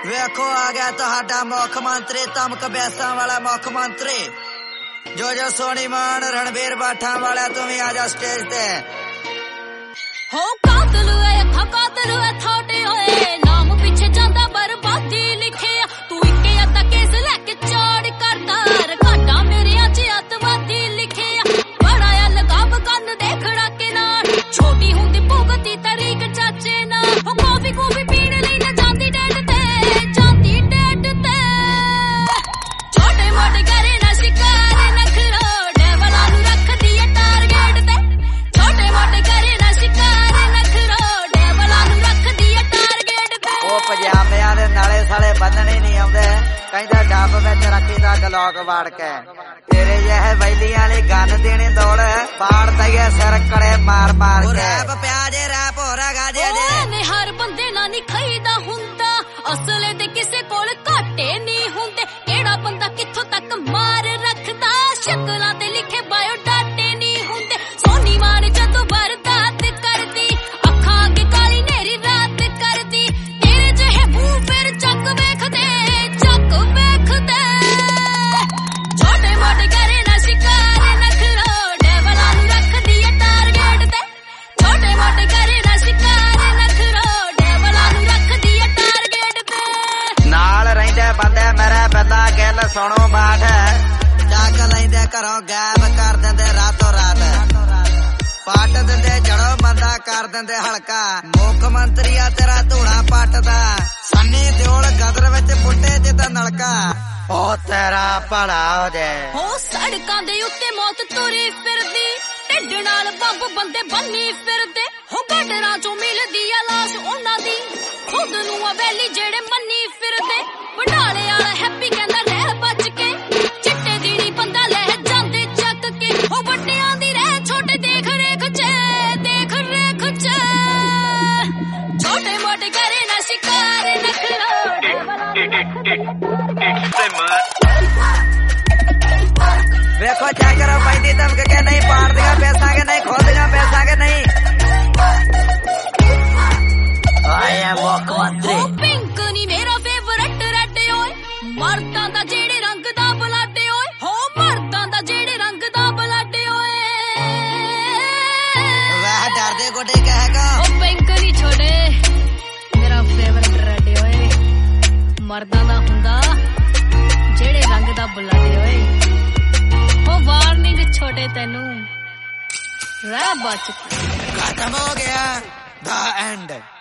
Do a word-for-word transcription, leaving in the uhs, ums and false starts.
ਵੇਖੋ ਆ ਗਿਆ ਤੁਹਾਡਾ ਮੁੱਖ ਮੰਤਰੀ ਧਮਕ ਬੈਸਾਂ ਵਾਲਾ ਮੁੱਖ ਮੰਤਰੀ ਜੋ ਜੋ ਸੋਨੀ ਮਾਨ ਰਣਵੀਰ ਬਾਠਾ ਵਾਲਾ ਤੂੰ ਵੀ ਆ ਜਾ ਸਟੇਜ ਤੇ ਹੋ ਕਾਤਲ ਏ ਅੱਖਾਂ ਕਾਤਲ ਏ ਥੋੜੇ ਹੋਏ ਨਾਮ ਪਿੱਛੇ ਜਾਂਦਾ ਬਰਬਾਦੀ ਲਿਖਿਆ ਤੂੰ ਇੱਕੇ ਅੱਧਾ ਕੇਸ ਲੈ ਕੇ ਚੋੜ ਕਰਦਾ ਰਕਾਟਾ ਮੇਰੇ ਅੱਜ ਅੱਤਵਾਦੀ ਲਿਖਿਆ ਬੜਾ ਆ ਲਗਾਵ ਕੰਨ ਦੇਖੜਾ ਕੇ ਨਾਲ ਛੋਟੀ ਹੁੰਦੀ ਭੁਗਤੀ ਤਰੀਕ ਚਾਚੇ ਨਾਲ ਹੋ ਕਾਫੀ ਕਾਫੀ ਪੀਣ ਲਈ ਨਾ ਜਾਂਦੀ ਡੈਡ ਤੇ ਜਾਂਦੀ ਡੈਡ ਤੇ ਛੋਟੇ ਮੋਟੇ ਕਰੇ ਨਾ ਸ਼ਿਕਾਰ ਨਖਰੋ ਡੇਵਲਾਂ ਨੂੰ ਰੱਖਦੀ ਏ ਟਾਰਗੇਟ ਤੇ ਛੋਟੇ ਮੋਟੇ ਕਰੇ ਨਾ ਸ਼ਿਕਾਰ ਨਖਰੋ ਡੇਵਲਾਂ ਨੂੰ ਰੱਖਦੀ ਏ ਟਾਰਗੇਟ ਤੇ ਉਹ ਪਜਾਮਿਆਂ ਦੇ ਨਾਲੇ ਸਾਲੇ ਬੰਨਣੇ ਨਹੀਂ ਆਉਂਦੇ ਕਹਿੰਦਾ ਡੱਬ ਵਿੱਚ ਰੱਖੀ ਦਾ ਗਲੋਕ ਵਾੜ ਕੇ ਤੇਰੇ ਜਿਹੇ ਵੈਲੀਆਂ ਵਾਲੀ ਗੰਨ ਦੇਣੀ ਦੌੜ ਪਾੜ ਦਈਏ ਸਿਰ ਕੜੇ ਮਾਰ ਮਾਰ ਕੇ ਰੈਪ ਪਿਆਜੇ ਰੈਪ ਹੋ ਰਹਾ ਗਾਜੇ ਜੇ ਨੇ ਹਰ ਬੰਦੇ ਨਾਲ ਨਹੀਂ ਖਾਈਦਾ ਹੁੰਦਾ ਅਸਲੇ ਤੇ ਕਿਸੇ ਕੋਲ ਘਾਟੇ ਨਹੀਂ ਹੁੰਦੇ ਕਿਹੜਾ ਬੰਦਾ ਕਿੱਥੋਂ ਤੱਕ ਮਾਰ ਰੱਖਦਾ ਸ਼ਕਲਾਂ ਤੇ ਲਿਖੇ ਬਾਇਓ ਡਾਟੇ ਨਹੀਂ ਹੁੰਦੇ ਸੋਨੀ ਮਾਨ ਜਦੋਂ ਬਰਦਾਤ ਕਰਦੀ ਅੱਖਾਂ ਅੱਗੇ ਕਾਲੀ ਨੇਰੀ ਰਾਤ ਕਰਦੀ ਤੇਰੇ ਜਿਹੇ ਮੂੰਹ ਫਿਰ ਚੱਕ ਵੇਖਦੇ ਚੱਕ ਵੇਖਦੇ ਛੋਟੇ ਮੋਟੇ ਕਰੇ ਨਾ ਸ਼ਿਕਾਰ ਨਖਰੋ ਡੇਵਲਾਂ ਨੂੰ ਰੱਖਦੀ ਏ ਟਾਰਗੇਟ ਤੇ ਛੋਟੇ ਮੋਟੇ ਕਰੇ ਨਾ ਸ਼ਿਕਾਰ ਨਖਰੋ ਡੇਵਲਾਂ ਨੂੰ ਰੱਖਦੀ ਏ ਟਾਰਗੇਟ ਤੇ ਨਾਲ ਰਹਿੰਦੇ ਬੰਦੇ ਮੇਰੇ ਬੰਦਾ ਗੱਲ ਸੁਣੋ ਬਾਠ ਚੱਕ ਲੈਂਦੇ ਘਰੋਂ ਗਾਇਬ ਕਰ ਦਿੰਦੇ ਰਾਤੋਂ ਰਾਤ ਪੱਟ ਦਿੰਦੇ ਜੜੋ ਬੰਦਾ ਕਰ ਦਿੰਦੇ ਹਲਕਾ ਮੁੱਖ ਮੰਤਰੀ ਆ ਤੇਰਾ ਧੂਣਾ ਪੱਟਦਾ ਸੰਨੀ ਦਿਓਲ ਗਦਰ ਵਿੱਚ ਪੁੱਟੇ ਜਿੱਦਾਂ ਨਲਕਾ ਉਹ ਤੇਰਾ ਭਲਾ ਹੋ ਜਾਏ ਹੋ ਸੜਕਾਂ ਦੇ ਉੱਤੇ ਮੌਤ ਤੁਰੀ ਫਿਰਦੀ ਢਿੱਡ ਨਾਲ ਬੰਬ ਬੰਦੇ ਬੰਨੀ ਫਿਰਦੇ ਹੋ ਗੱਡਰਾਂ ਚੋਂ ਮਿਲਦੀ ਆ ਲਾਸ਼ ਉਹਨਾਂ ਦੀ ਖੁਦ ਨੂੰ ਆ ਵੈਲੀ ਜਿਹੜੇ ਮੰਨੀ ਫਿਰਦੇ ਵਡਾਲੇ ਵਾਲਾ ਹੈਪੀ ਕਹਿੰਦਾ ਰਹਿ ਬਚ ਕੇ ਚਿੱਟੇ ਦੀੜੀ ਬੰਦਾ ਲੈ ਜਾਂਦੇ ਚੱਕ ਕੇ ਹੋ ਵੱਡਿਆਂ ਦੀ ਰਹਿ ਛੋਟੇ ਦੇਖ ਰੇਖ ਚ ਦੇਖ ਰੇਖ ਚ ਛੋਟੇ ਮੋਟੇ ਕਰੇ ਨਾ ਸ਼ਿਕਾਰ ਨਖਰੋ ਵੇਖੋ ਚੈੱਕ ਕਰੋ ਪੈਂਦੀ ਧਮਕ ਕੇ ਨਹੀਂ ਪਾੜਦੀਆਂ ਪੈਸਾਂਗੇ ਨਹੀਂ ਖੋਲਦੀਆਂ ਪੈਸਾਂਗੇ ਨਹੀਂ ਆਏ ਆ ਮੁੱਖ ਮੰਤਰੀ ਪਿੰਕ ਨੀ ਮੇਰਾ ਫੇਵਰਟ ਰੈਡ ਓਏ ਮਰਦਾਂ ਦਾ ਜਿਹੜੇ ਰੰਗ ਦਾ ਬਲੱਡ ਓਏ ਹੋ ਮਰਦਾਂ ਦਾ ਜਿਹੜੇ ਰੰਗ ਦਾ ਬਲੱਡ ਓਏ ਵਾਹ ਡਰਦੇ ਗੋਡੇ ਕਹੇਗਾ ਉਹ ਪਿੰਕ ਨੀ ਛੋੜੇ ਮੇਰਾ ਫੇਵਰਟ ਰੈਡ ਓਏ ਮਰਦਾਂ ਦਾ ਹੁੰਦਾ ਜਿਹੜੇ ਰੰਗ ਦਾ ਬਲੱਡ ਓਏ ਹੋ ਵਾਰਨਿੰਗ ਛੋਟੇ ਤੈਨੂੰ ਰਹਿ ਬਚ ਖਤਮ ਹੋ ਗਿਆ ਦਾ ਐਂਡ